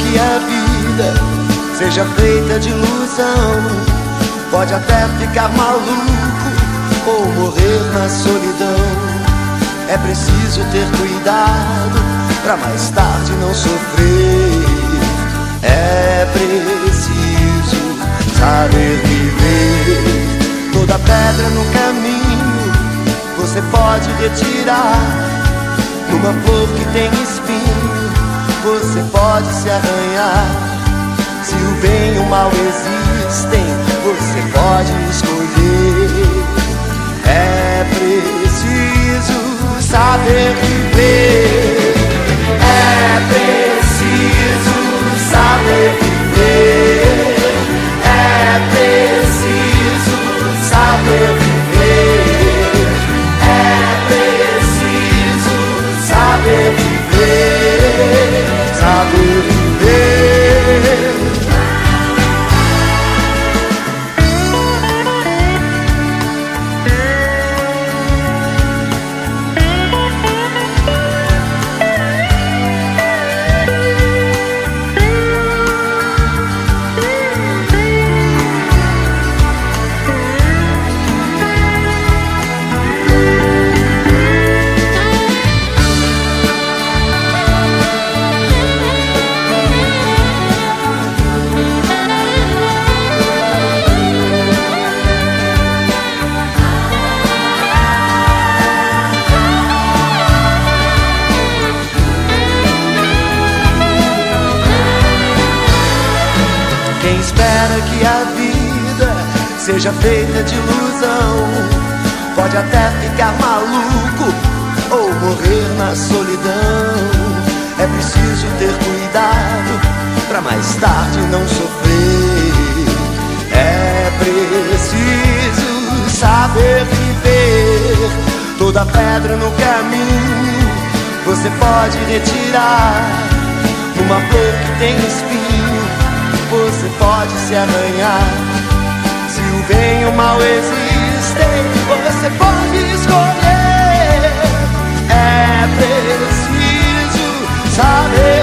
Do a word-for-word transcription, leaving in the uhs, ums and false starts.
que a vida seja feita de ilusão, pode até ficar maluco ou morrer na solidão. É preciso ter cuidado pra mais tarde não sofrer. É preciso saber viver. Toda pedra no caminho você pode retirar. Numa flor que tem espinho você pode se arranhar. Se o bem e o mal existem, você pode escolher. É preciso saber viver. É preciso saber viver. É preciso saber viver. É preciso saber viver. Saber viver. Quem espera que a vida seja feita de ilusão, pode até ficar maluco ou morrer na solidão. É preciso ter cuidado pra mais tarde não sofrer. É preciso saber viver. Toda pedra no caminho você pode retirar. Numa flor que tem espinho você pode se arranhar. Se o bem e o mal existem, você pode escolher. É preciso saber